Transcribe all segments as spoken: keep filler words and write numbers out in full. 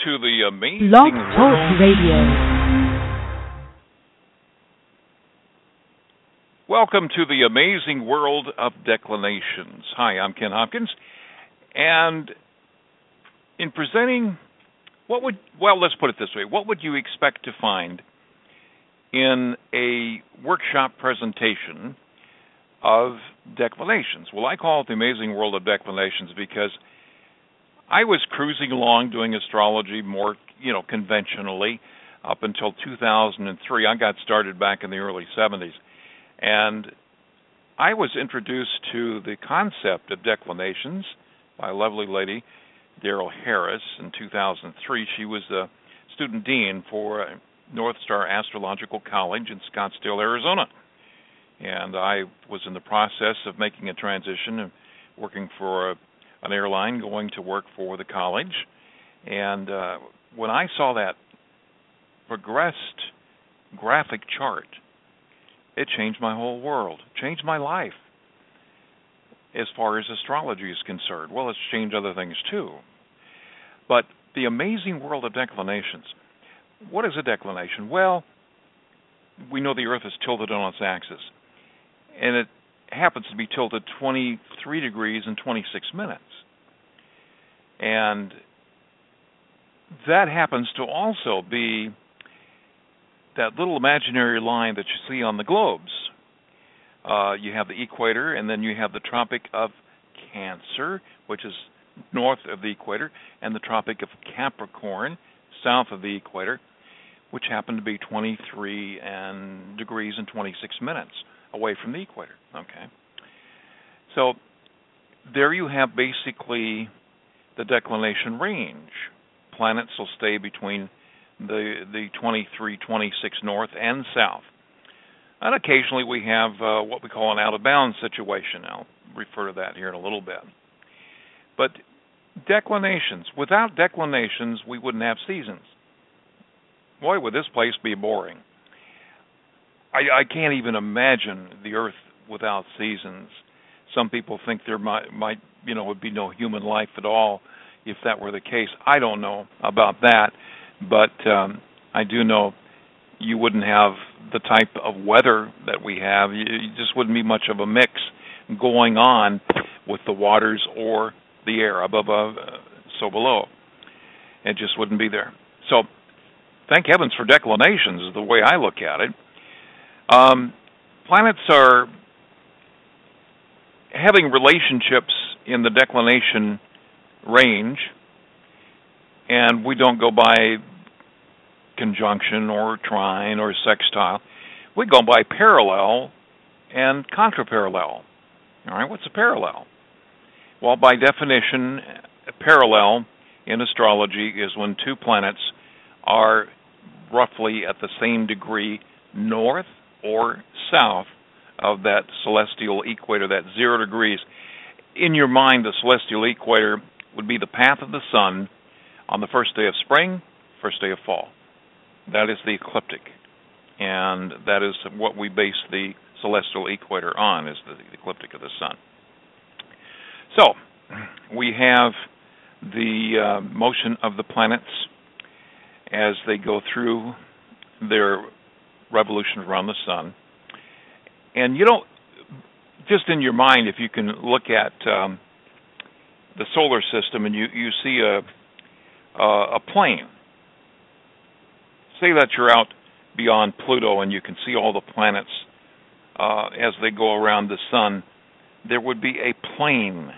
to the amazing Blog Talk Radio. Welcome to the amazing world of declinations. Hi, I'm Ken Hopkins, and in presenting, what would well, let's put it this way: what would you expect to find in a workshop presentation of declinations? Well, I call it the amazing world of declinations because I was cruising along doing astrology more, you know, conventionally up until two thousand three. I got started back in the early seventies. And I was introduced to the concept of declinations by a lovely lady, Daryl Harris, in two thousand three. She was the student dean for North Star Astrological College in Scottsdale, Arizona. And I was in the process of making a transition and working for a an airline, going to work for the college. And uh, when I saw that progressed graphic chart, it changed my whole world, changed my life as far as astrology is concerned. Well, it's changed other things too. But the amazing world of declinations. What is a declination? Well, we know the Earth is tilted on its axis, and it happens to be tilted twenty-three degrees and twenty-six minutes. And that happens to also be that little imaginary line that you see on the globes. Uh, you have the equator, and then you have the Tropic of Cancer, which is north of the equator, and the Tropic of Capricorn, south of the equator, which happen to be twenty-three and degrees and twenty-six minutes away from the equator. Okay. So there you have basically the declination range. Planets will stay between the the twenty-three, twenty-six north and south. And occasionally we have uh, what we call an out-of-bounds situation. I'll refer to that here in a little bit. But declinations. Without declinations, we wouldn't have seasons. Boy, would this place be boring. I, I can't even imagine the Earth without seasons. Some people think there might, might, you know, would be no human life at all if that were the case. I don't know about that, but um, I do know you wouldn't have the type of weather that we have. You, you just wouldn't be much of a mix going on with the waters or the air above, uh, so below. It just wouldn't be there. So thank heavens for declinations is the way I look at it. Um, planets are having relationships in the declination range, and we don't go by conjunction or trine or sextile. We go by parallel and contraparallel. All right, what's a parallel? Well, by definition, a parallel in astrology is when two planets are roughly at the same degree north or south of that celestial equator, that zero degrees. In your mind, the celestial equator would be the path of the sun on the first day of spring, first day of fall. That is the ecliptic, and that is what we base the celestial equator on, is the, the ecliptic of the sun. So, we have the uh, motion of the planets as they go through their revolution around the sun. And you know, just in your mind, if you can look at um, the solar system and you, you see a, a, a plane, say that you're out beyond Pluto and you can see all the planets uh, as they go around the sun, there would be a plane.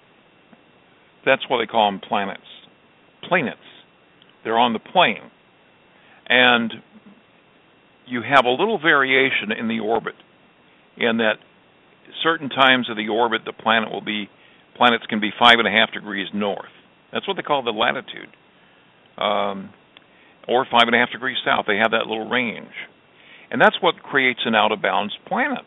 That's why they call them planets. Planets. They're on the plane. And you have a little variation in the orbit, in that certain times of the orbit, the planet will be, planets can be five and a half degrees north. That's what they call the latitude. Um, or five and a half degrees south. They have that little range. And that's what creates an out-of-bounds planet.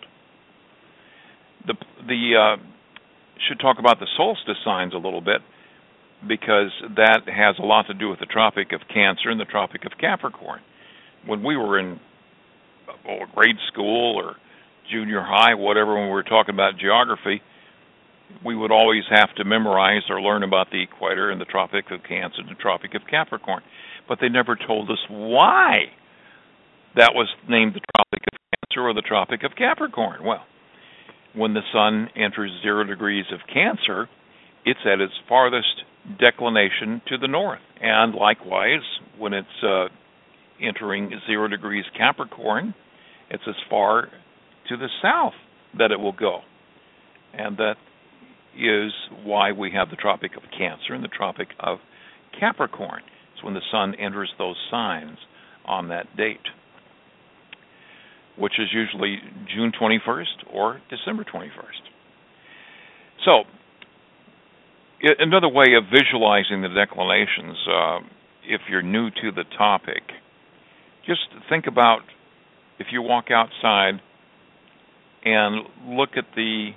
The, the uh, should talk about the solstice signs a little bit, because that has a lot to do with the Tropic of Cancer and the Tropic of Capricorn. When we were in oh, grade school or junior high, whatever, when we were talking about geography, we would always have to memorize or learn about the equator and the Tropic of Cancer and the Tropic of Capricorn. but they never told us why that was named the Tropic of Cancer or the Tropic of Capricorn. Well, when the sun enters zero degrees of Cancer, it's at its farthest declination to the north. And likewise, when it's uh, entering zero degrees Capricorn, it's as far to the south that it will go. And that is why we have the Tropic of Cancer and the Tropic of Capricorn. It's when the sun enters those signs on that date, which is usually June twenty-first or December twenty-first. So, another way of visualizing the declinations, uh, if you're new to the topic, just think about if you walk outside and look at the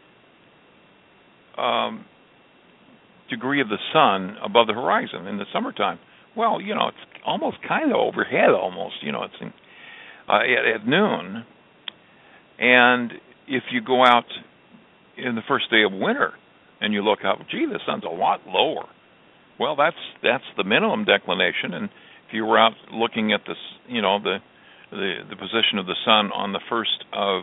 um, degree of the sun above the horizon in the summertime. Well, you know, it's almost kind of overhead almost, you know, it's in, uh, at, at noon. And if you go out in the first day of winter and you look up, gee, the sun's a lot lower. Well, that's that's the minimum declination. And if you were out looking at this, you know, the the, the position of the sun on the first of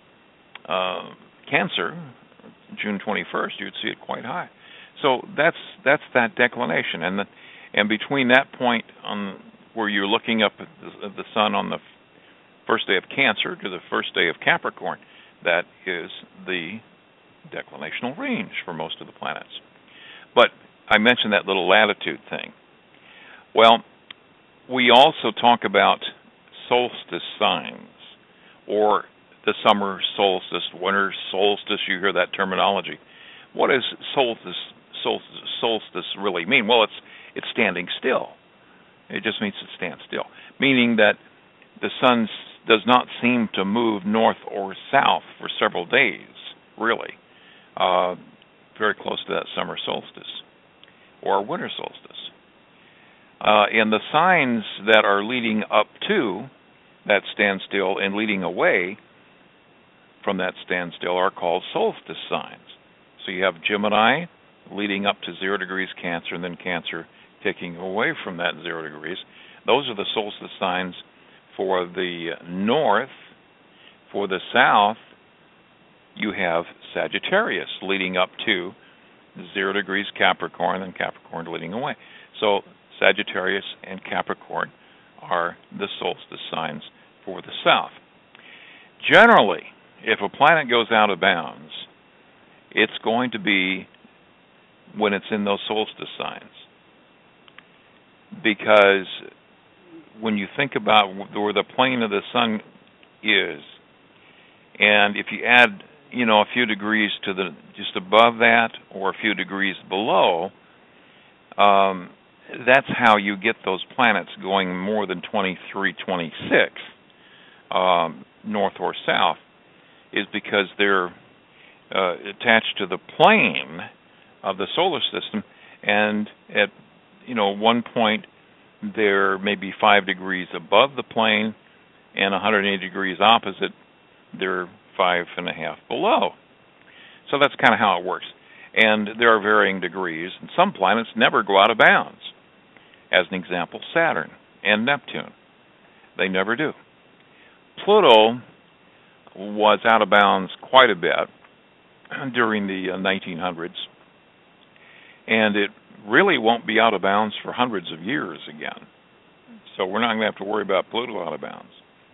uh, Cancer, June twenty-first, you'd see it quite high. So that's that's that declination, and the, and between that point on where you're looking up at the, at the sun on the first day of Cancer to the first day of Capricorn, that is the declinational range for most of the planets. But I mentioned that little latitude thing. Well, we also talk about solstice signs, or the summer solstice, winter solstice. You hear that terminology. What does solstice, solstice, solstice really mean? Well, it's it's standing still. It just means it stands still, meaning that the sun does not seem to move north or south for several days, really, uh, very close to that summer solstice or winter solstice. Uh, and the signs that are leading up to that standstill and leading away from that standstill are called solstice signs. So you have Gemini leading up to zero degrees Cancer, and then Cancer taking away from that zero degrees. Those are the solstice signs for the north. For the south, you have Sagittarius leading up to zero degrees Capricorn, and Capricorn leading away. So Sagittarius and Capricorn are the solstice signs for the south. Generally, if a planet goes out of bounds, it's going to be when it's in those solstice signs. Because when you think about where the plane of the sun is, and if you add, you know, a few degrees to the just above that or a few degrees below, um, that's how you get those planets going more than twenty-three, twenty-six, um, north or south, is because they're uh, attached to the plane of the solar system, and at, you know, one point they're maybe five degrees above the plane, and one hundred eighty degrees opposite, they're five and a half below. So that's kind of how it works. And there are varying degrees, and some planets never go out of bounds. As an example, Saturn and Neptune. They never do. Pluto was out of bounds quite a bit during the nineteen hundreds, and it really won't be out of bounds for hundreds of years again. So we're not going to have to worry about Pluto out of bounds.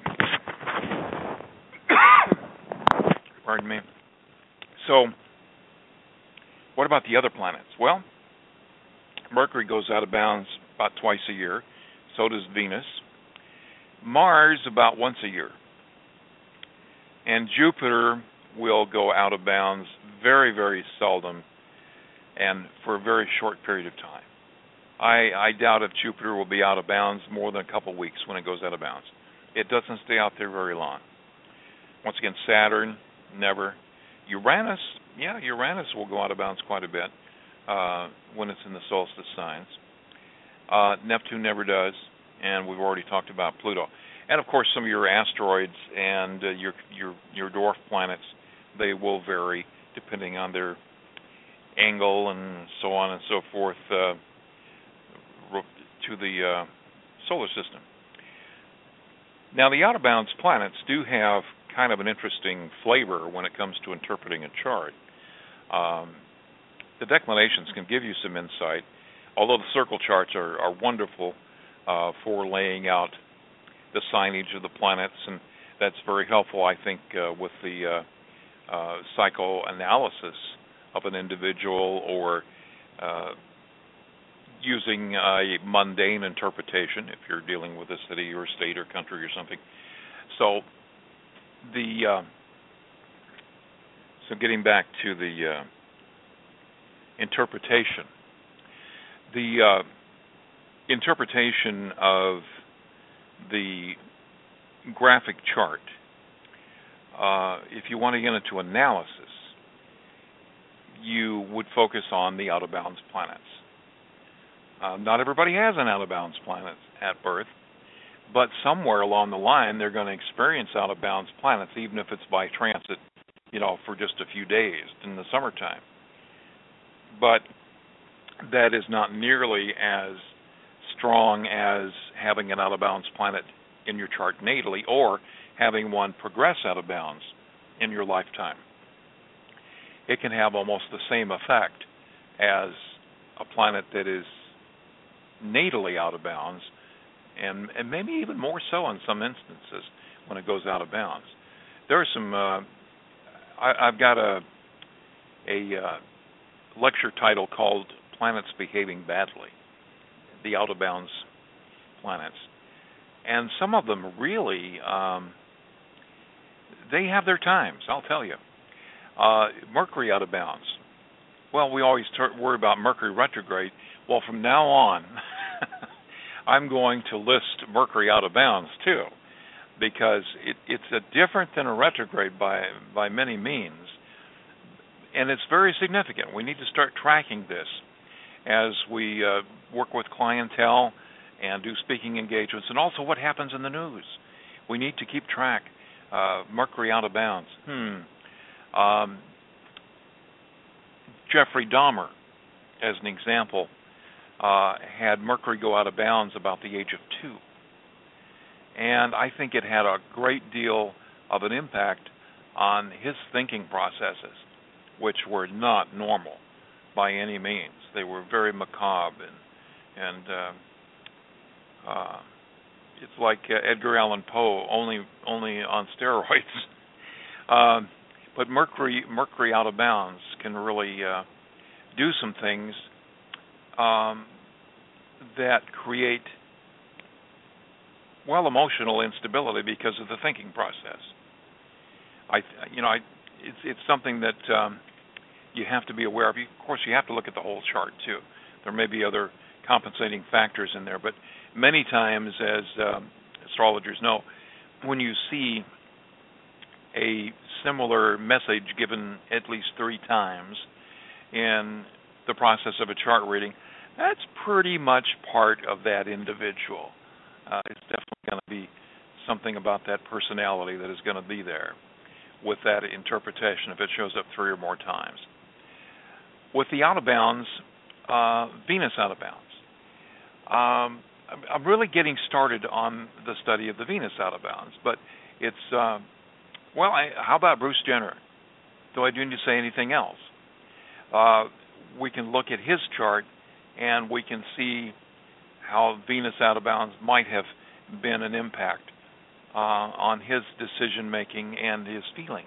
Pardon me. So, what about the other planets? Well, Mercury goes out of bounds about twice a year. So does Venus. Mars about once a year. And Jupiter will go out of bounds very, very seldom and for a very short period of time. I, I doubt if Jupiter will be out of bounds more than a couple weeks when it goes out of bounds. It doesn't stay out there very long. Once again, Saturn, never. Uranus, yeah, Uranus will go out of bounds quite a bit uh, when it's in the solstice signs. Uh, Neptune never does, and we've already talked about Pluto. And of course, some of your asteroids and uh, your your your dwarf planets, they will vary depending on their angle and so on and so forth uh, to the uh, solar system. Now, the out-of-bounds planets do have kind of an interesting flavor when it comes to interpreting a chart. Um, the declinations can give you some insight, although the circle charts are, are wonderful uh, for laying out the signage of the planets, and that's very helpful, I think, uh, with the uh, uh, psychoanalysis of an individual, or uh, using a mundane interpretation if you're dealing with a city or state or country or something. So the uh, so getting back to the uh, interpretation, the uh, interpretation of the graphic chart, uh, if you want to get into analysis, you would focus on the out-of-bounds planets. Uh, not everybody has an out-of-bounds planet at birth, but somewhere along the line they're going to experience out-of-bounds planets, even if it's by transit, you know, for just a few days in the summertime. But that is not nearly as strong as having an out-of-bounds planet in your chart natally, or having one progress out of bounds in your lifetime. It can have almost the same effect as a planet that is natally out of bounds, and, and maybe even more so in some instances when it goes out of bounds. There are some, uh, I, I've got a, a uh, lecture title called Planets Behaving Badly, the out of bounds planets. And some of them really, um, they have their times, I'll tell you. Uh, Mercury out of bounds. Well, we always ter- worry about Mercury retrograde. Well, from now on, I'm going to list Mercury out of bounds too, because it, it's a different than a retrograde by by many means, and it's very significant. We need to start tracking this as we uh, work with clientele and do speaking engagements, and also what happens in the news. We need to keep track. Uh, Mercury out of bounds. Hmm. Um, Jeffrey Dahmer, as an example, uh, had Mercury go out of bounds about the age of two. And I think it had a great deal of an impact on his thinking processes, which were not normal by any means. They were very macabre, and, and uh, uh, it's like uh, Edgar Allan Poe, only only on steroids. um, but Mercury Mercury out of bounds can really uh, do some things um, that create, well, emotional instability because of the thinking process. I, you know, I, it's it's something that um, you have to be aware of. Of course, you have to look at the whole chart too. There may be other compensating factors in there, but many times, as um, astrologers know, when you see a similar message given at least three times in the process of a chart reading, that's pretty much part of that individual. Uh, it's definitely going to be something about that personality that is going to be there with that interpretation if it shows up three or more times. With the out of bounds, uh, Venus out of bounds. Um, I'm really getting started on the study of the Venus out of bounds, but it's, uh, well, I, how about Bruce Jenner? Do I need to say anything else? Uh, we can look at his chart and we can see how Venus out of bounds might have been an impact uh, on his decision-making and his feelings.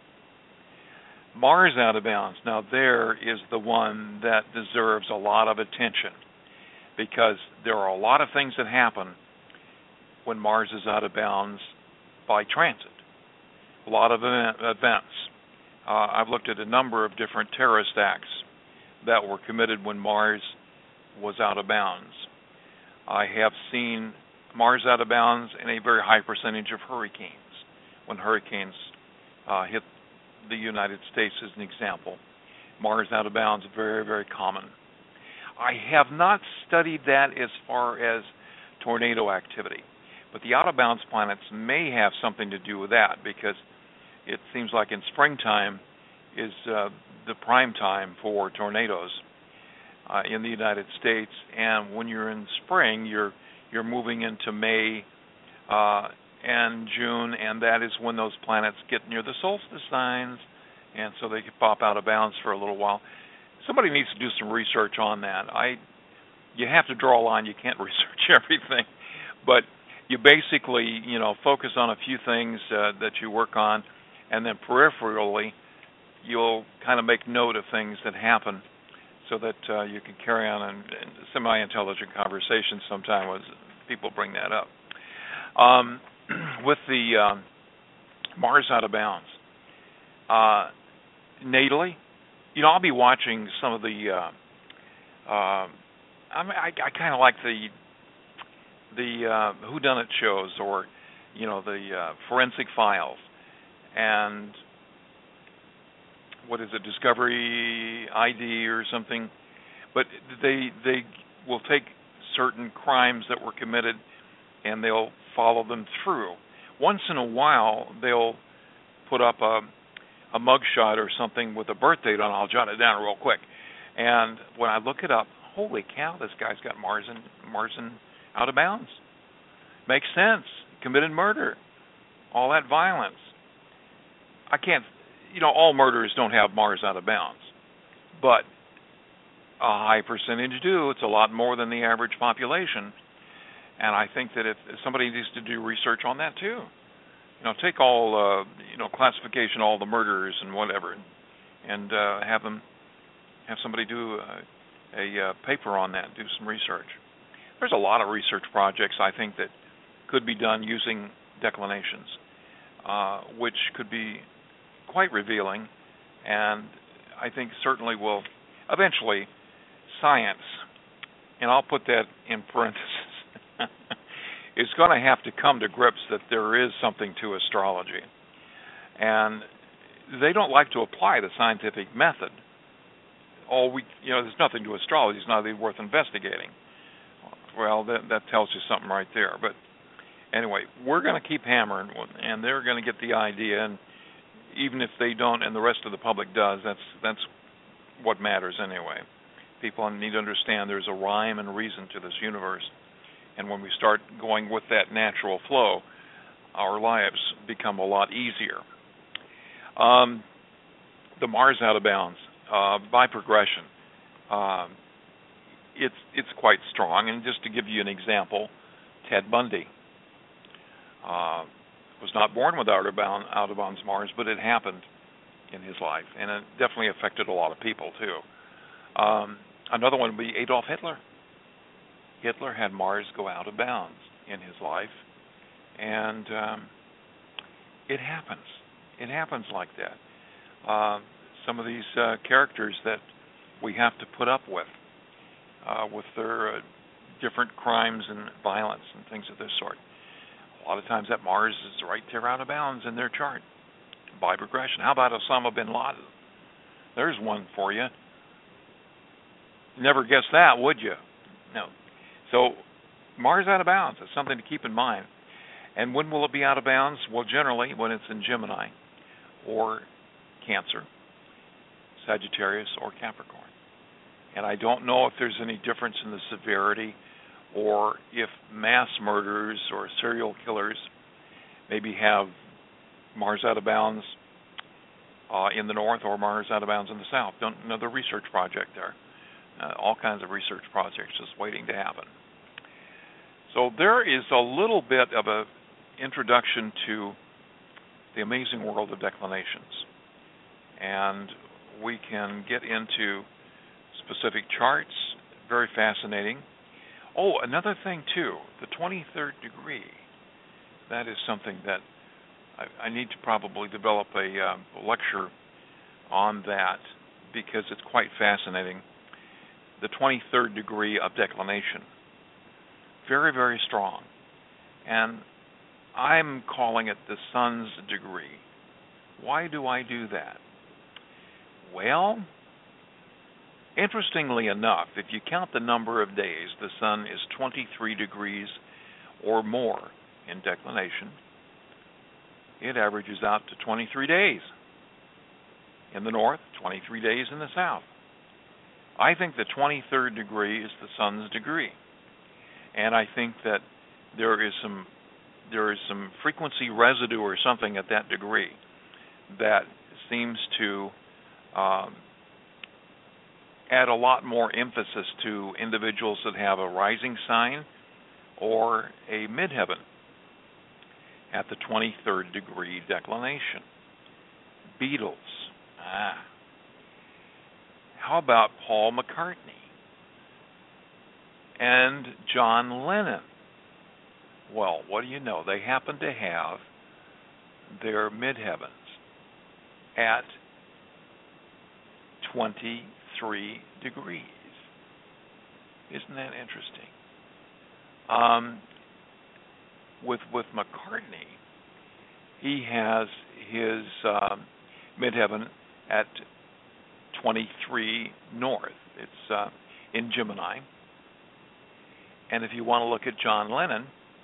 Mars out of bounds, now there is the one that deserves a lot of attention, because there are a lot of things that happen when Mars is out of bounds by transit. A lot of events. Uh, I've looked at a number of different terrorist acts that were committed when Mars was out of bounds. I have seen Mars out of bounds in a very high percentage of hurricanes. When hurricanes uh, hit the United States, as an example, Mars out of bounds is very, very common. I have not studied that as far as tornado activity, but the out-of-bounds planets may have something to do with that, because it seems like in springtime is uh, the prime time for tornadoes uh, in the United States, and when you're in spring, you're you're moving into May uh, and June, and that is when those planets get near the solstice signs, and so they can pop out of bounds for a little while. Somebody needs to do some research on that. I, you have to draw a line. You can't research everything, but you basically, you know, focus on a few things uh, that you work on, and then peripherally, you'll kind of make note of things that happen, so that uh, you can carry on in, in semi-intelligent conversations sometime as people bring that up. Um, with the um, Mars out of bounds, uh, natally, you know, I'll be watching some of the. Uh, uh, I mean, I, I kind of like the the uh, whodunit shows, or you know, the uh, Forensic Files, and what is it, Discovery I D or something. But they they will take certain crimes that were committed, and they'll follow them through. Once in a while, they'll put up a a mugshot or something with a birth date on. I'll jot it down real quick. And when I look it up, holy cow, this guy's got Martian, Martian out of bounds. Makes sense. Committed murder. All that violence. I can't, you know, all murderers don't have Mars out of bounds. But a high percentage do. It's a lot more than the average population. And I think that if, if somebody needs to do research on that too. You know, take all, uh, you know, classification, all the murderers and whatever, and uh, have them, have somebody do a, a uh, paper on that, do some research. There's a lot of research projects, I think, that could be done using declinations, uh, which could be quite revealing, and I think certainly will, eventually, science, and I'll put that in parentheses, is going to have to come to grips that there is something to astrology. And they don't like to apply the scientific method. Oh, we, you know, there's nothing to astrology. It's not even worth investigating. Well, that, that tells you something right there. But anyway, we're going to keep hammering, and they're going to get the idea. And even if they don't, and the rest of the public does, that's that's what matters anyway. People need to understand there's a rhyme and reason to this universe. And when we start going with that natural flow, our lives become a lot easier. Um, the Mars out of bounds, uh, by progression, um, it's it's quite strong. And just to give you an example, Ted Bundy uh, was not born with out of, bound, out of bounds Mars, but it happened in his life, and it definitely affected a lot of people too. Um, another one would be Adolf Hitler. Hitler had Mars go out of bounds in his life, and um, it happens. It happens like that. Uh, some of these uh, characters that we have to put up with, uh, with their uh, different crimes and violence and things of this sort. A lot of times that Mars is right there out of bounds in their chart by progression. How about Osama bin Laden? There's one for you. Never guess that, would you? No. So Mars out of bounds is something to keep in mind. And when will it be out of bounds? Well, generally when it's in Gemini or Cancer, Sagittarius, or Capricorn. And I don't know if there's any difference in the severity, or if mass murderers or serial killers maybe have Mars out of bounds uh, in the north or Mars out of bounds in the south. Don't, another research project there. Uh, all kinds of research projects just waiting to happen. So there is a little bit of a introduction to the amazing world of declinations. And we can get into specific charts, very fascinating. Oh, another thing too, the twenty-third degree. That is something that I, I need to probably develop a uh, lecture on that, because it's quite fascinating. The twenty-third degree of declination. Very, very strong. And I'm calling it the sun's degree. Why do I do that? Well, interestingly enough, if you count the number of days, the sun is twenty-three degrees or more in declination. It averages out to twenty-three days in the north, twenty-three days in the south. I think the twenty-third degree is the sun's degree. And I think that there is some there is some frequency residue or something at that degree that seems to um, add a lot more emphasis to individuals that have a rising sign or a midheaven at the twenty-third degree declination. Beatles. Ah. How about Paul McCartney and John Lennon? Well, what do you know? They happen to have their midheavens at twenty-three degrees. Isn't that interesting? Um, with with McCartney, he has his um, midheaven at twenty-three north. It's uh, in Gemini. And if you want to look at John Lennon,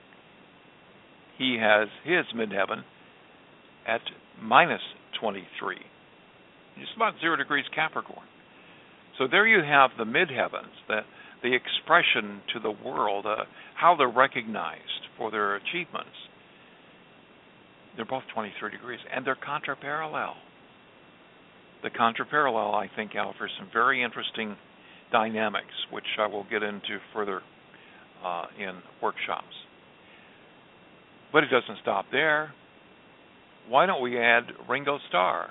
he has his midheaven at minus twenty-three. Just about zero degrees Capricorn. So there you have the midheavens, the, the expression to the world, uh, how they're recognized for their achievements. They're both twenty-three degrees, and they're contraparallel. The contraparallel, I think, offers some very interesting dynamics, which I will get into further uh, in workshops. But it doesn't stop there. Why don't we add Ringo Starr?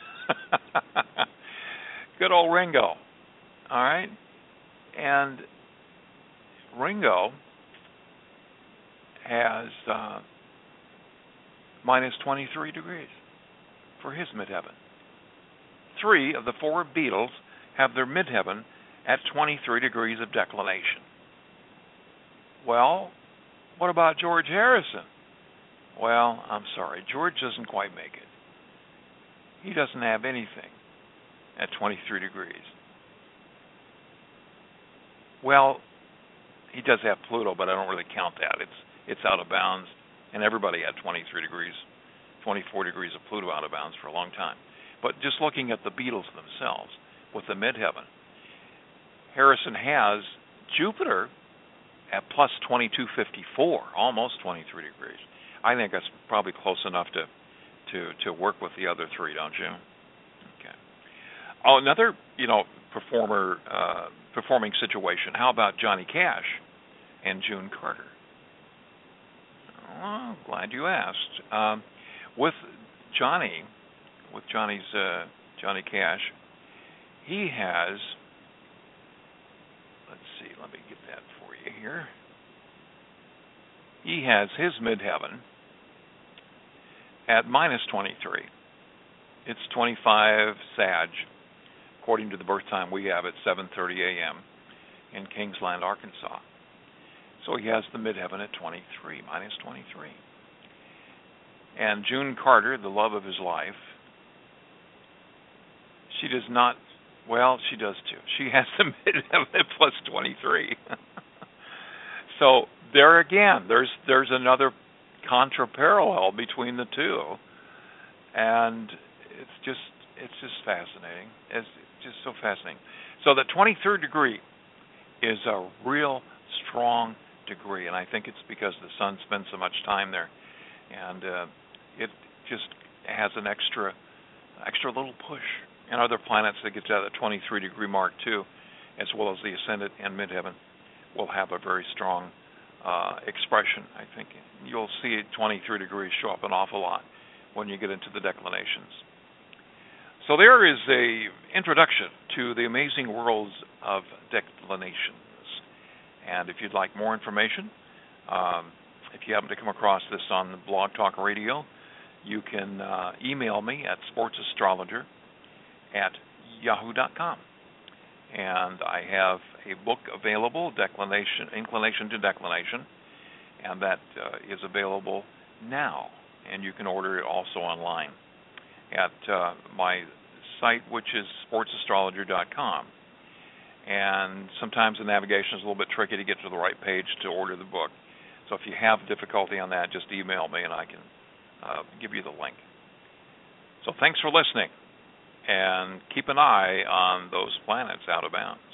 Good old Ringo. All right? And Ringo has uh, minus twenty-three degrees for his midheaven. Three of the four Beatles have their midheaven at twenty-three degrees of declination. Well, what about George Harrison? Well, I'm sorry, George doesn't quite make it. He doesn't have anything at twenty-three degrees. Well, he does have Pluto, but I don't really count that. It's it's out of bounds, and everybody had twenty-three degrees, twenty-four degrees of Pluto out of bounds for a long time. But just looking at the Beatles themselves with the midheaven, Harrison has Jupiter at plus twenty-two fifty-four, almost twenty-three degrees. I think that's probably close enough to to to work with the other three, don't you? Okay. Oh, another you know performer uh, performing situation. How about Johnny Cash and June Carter? Well, glad you asked. Um, with Johnny, with Johnny's uh, Johnny Cash, he has. Let's see. Let me get that for you here. He has his midheaven at minus twenty-three. It's twenty-five Sag, according to the birth time we have at seven thirty a.m. in Kingsland, Arkansas. So he has the midheaven at twenty-three, minus twenty-three. And June Carter, the love of his life, she does not, well, she does too. She has the midheaven at plus twenty-three. So there again, there's there's another contraparallel between the two, and it's just it's just fascinating. It's just so fascinating. So the twenty-third degree is a real strong degree, and I think it's because the sun spends so much time there, and uh, it just has an extra extra little push. And other planets that get to that twenty-three degree mark too, as well as the ascendant and midheaven, will have a very strong uh, expression. I think you'll see twenty-three degrees show up an awful lot when you get into the declinations. So there is a introduction to the amazing worlds of declinations. And if you'd like more information, um, if you happen to come across this on Blog Talk Radio, you can uh, email me at sportsastrologer at yahoo dot com. And I have a book available, Declination, Inclination to Declination, and that uh, is available now. And you can order it also online at uh, my site, which is sports astrologer dot com. And sometimes the navigation is a little bit tricky to get to the right page to order the book. So if you have difficulty on that, just email me and I can uh, give you the link. So thanks for listening, and keep an eye on those planets out of bounds.